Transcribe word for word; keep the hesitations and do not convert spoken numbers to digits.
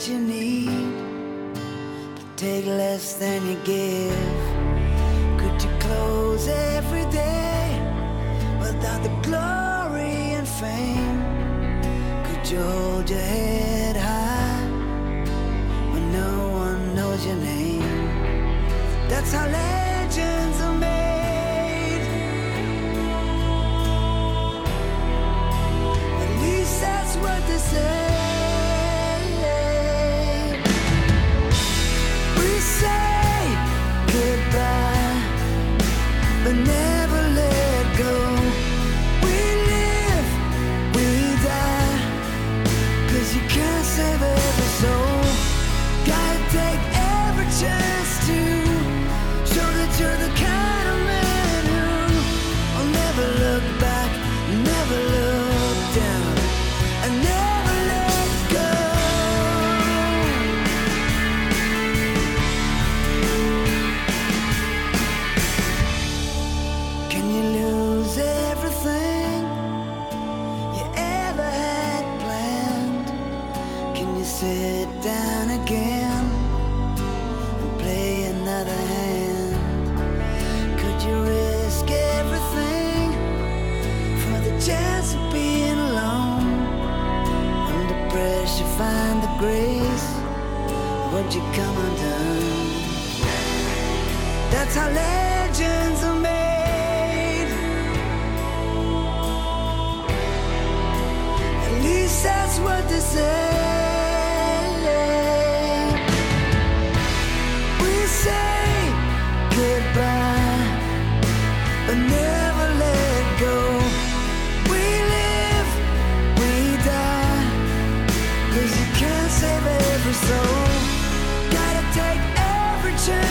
what you need, but take less than you give. Could you close every day without the glory and fame? Could you hold your head high when no one knows your name? That's how legends are made. At least that's what they say. We say goodbye, but never let go. We live, we die, 'cause you can't save every soul. Gotta take every chance to show that you're the kind of man who will never look back, never look down, and never let go. Can you lose everything you ever had planned? Can you sit down again and play another hand? Could you risk everything for the chance of being alone? Under pressure, find the grace. Would you come undone? That's how legends are made. At least that's what they say. We say goodbye, but never let go. We live, we die, 'cause you can't save every soul. Gotta take every chance